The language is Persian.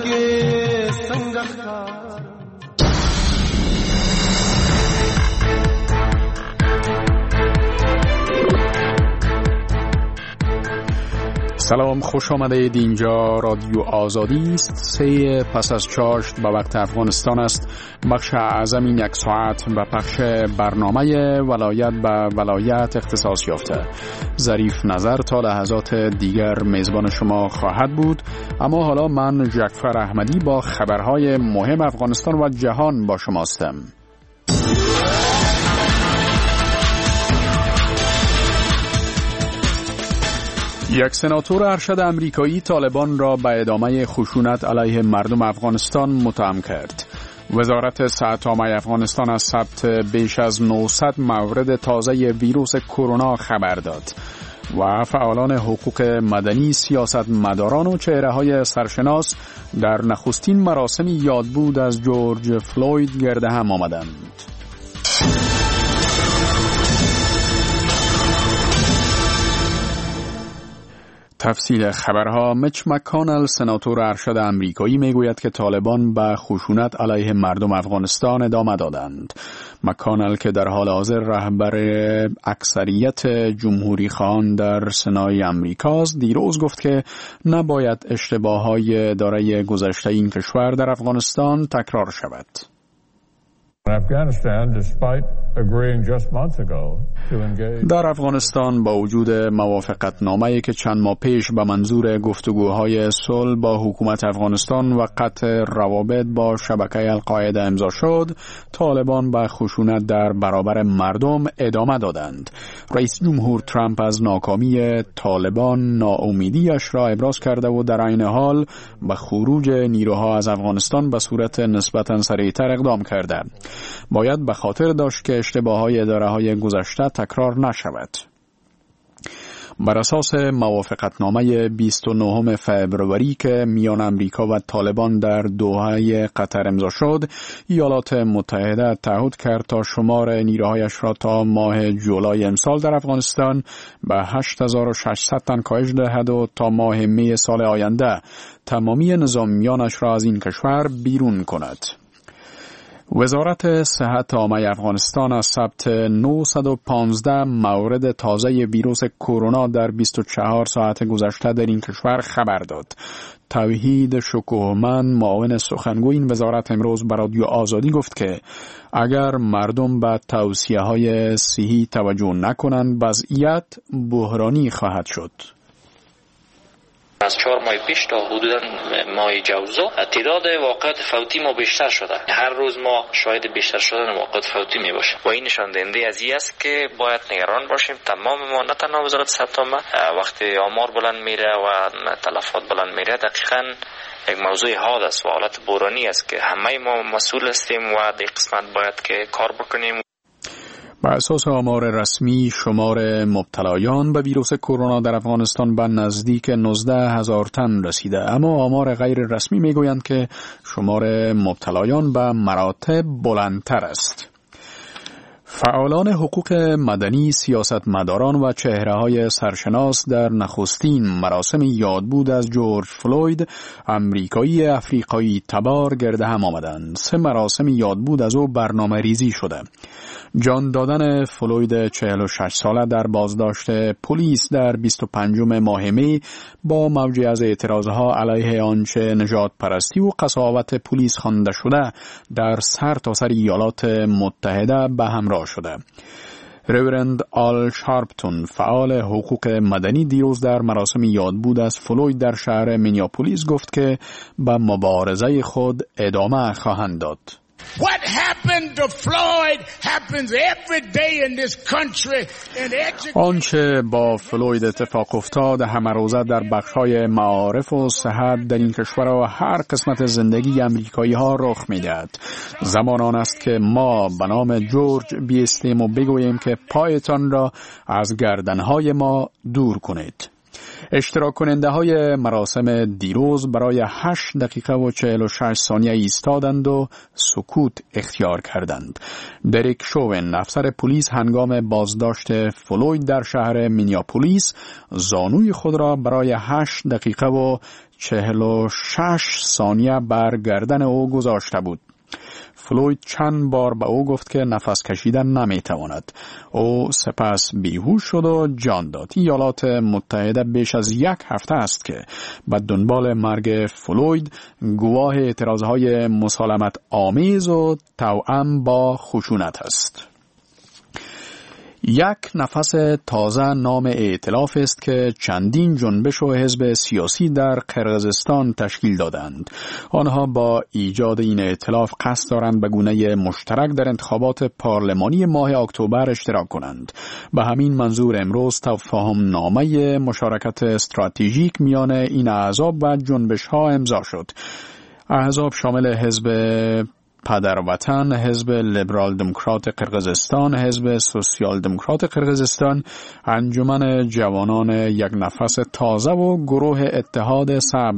کې څنګه ښکار. سلام، خوش آمدید. اینجا رادیو آزادی است. 3 پس از چاشت به وقت افغانستان است. بخش اعظم این 1 ساعت و پخش برنامه ولایت به ولایت اختصاص یافته. ظریف نظر تا لحظات دیگر میزبان شما خواهد بود. اما حالا من جعفر احمدی با خبرهای مهم افغانستان و جهان با شماستم. یک سناتور ارشد امریکایی طالبان را به ادامه خشونت علیه مردم افغانستان متهم کرد. وزارت صحت عامه افغانستان از ثبت بیش از 900 مورد تازه ویروس کرونا خبر داد و فعالان حقوق مدنی، سیاستمداران و چهره‌های سرشناس در نخستین مراسم یادبود از جورج فلوید گرد هم آمدند. تفصیل خبرها. میچ مکانل سناتور ارشد امریکایی میگوید که طالبان به خشونت علیه مردم افغانستان ادامه دادند. مکانل که در حال حاضر رهبر اکثریت جمهوری خواهان در سنای امریکاست، دیروز گفت که نباید اشتباهات اداره گذشته این کشور در افغانستان تکرار شود. در افغانستان با وجود موافقتنامه‌ای که چند ماه پیش به منظور گفتگوهای صلح با حکومت افغانستان و قطع روابط با شبکه القاعده امضا شد، طالبان به خشونت در برابر مردم ادامه دادند. رئیس جمهور ترامپ از ناکامی طالبان ناامیدیش را ابراز کرده و در عین حال به خروج نیروها از افغانستان به صورت نسبتاً سریعتر اقدام کرده. باید به خاطر داشت که اشتباهات اداره‌های گذشته تکرار نشود. بر اساس موافقتنامه 29 فبروری که میان امریکا و طالبان در دوحه قطر امضا شد، ایالات متحده تعهد کرد تا شمار نیروهایش را تا ماه جولای امسال در افغانستان به 8600 تن کاهش دهد و تا ماه می سال آینده تمامی نظامیانش را از این کشور بیرون کند. وزارت صحت عامه افغانستان از ثبت 915 مورد تازه ویروس کرونا در 24 ساعت گذشته در این کشور خبر داد. توحید شکوهمند، معاون سخنگوی این وزارت، امروز به رادیو آزادی گفت که اگر مردم به توصیه‌های صحی توجه نکنند، وضعیت بحرانی خواهد شد. از 4 ماه پیش تا حدوداً ماه جوزا تعداد واقعات فوتی ما بیشتر شده. هر روز ما شاهد بیشتر شدن واقعات فوتی می باشیم و این نشان دهنده از این است که باید نگران باشیم. تمام ما، نه تنها وزارت صحت عامه، وقتی آمار بلند میره و تلفات بلند میره، دقیقاً یک موضوع حاد است و حالت بحرانی است که همه ما مسئول هستیم و در قسمت باید که کار بکنیم. بر اساس آمار رسمی، شمار مبتلایان به ویروس کرونا در افغانستان به نزدیک 19,000 تن رسیده، اما آمار غیر رسمی میگویند که شمار مبتلایان به مراتب بلندتر است. فعالان حقوق مدنی، سیاستمداران و چهره‌های سرشناس در نخستین مراسم یادبود از جورج فلوید، امریکایی افریقایی تبار گرد هم آمدند. 3 مراسم یادبود از او برنامه ریزی شده. جان دادن فلوید 46 ساله در بازداشت پلیس در 25 ماه می با موجی از اعتراضها علیه آنچه نژاد پرستی و قساوت پلیس خوانده شده در سرتاسر ایالات متحده به همراه شده. رورند آل شارپتون، فعال حقوق مدنی، دیروز در مراسم یادبود از فلوید در شهر مینیاپولیس گفت که به مبارزه خود ادامه خواهند داد. What happened to Floyd happens every day in this country. آنچه با فلوید اتفاق افتاد همه روزه در بخش‌های معارف و صحت در این کشور و هر قسمت زندگی امریکایی‌ها رخ می‌دهد. زمان آن است که ما به نام جورج بیستیم و بگوییم که پایتان را از گردن‌های ما دور کنید. اشتراک کننده های مراسم دیروز برای 8 دقیقه و 46 ثانیه ایستادند و سکوت اختیار کردند. دریک شوون، افسر پلیس، هنگام بازداشت فلوید در شهر مینیاپولیس زانوی خود را برای 8 دقیقه و 46 ثانیه بر گردن او گذاشته بود. فلوید چند بار به او گفت که نفس کشیدن نمیتواند. او سپس بیهوش شد و جان داد. ایالات متحده بیش از 1 هفته است که به دنبال مرگ فلوید گواه اعتراضهای مسالمت آمیز و توأم با خشونت است. یک نفس تازه نام ائتلاف است که چندین جنبش و حزب سیاسی در قرقیزستان تشکیل دادند. آنها با ایجاد این ائتلاف قصد دارند به گونه مشترک در انتخابات پارلمانی ماه اکتبر اشتراک کنند. به همین منظور امروز تفاهم نامه مشارکت استراتژیک میان این احزاب و جنبش ها امضا شد. احزاب شامل حزب پدروطن، حزب لیبرال دموکرات قرقیزستان، حزب سوسیال دموکرات قرقیزستان، انجمن جوانان یک نفس تازه و گروه اتحاد سبز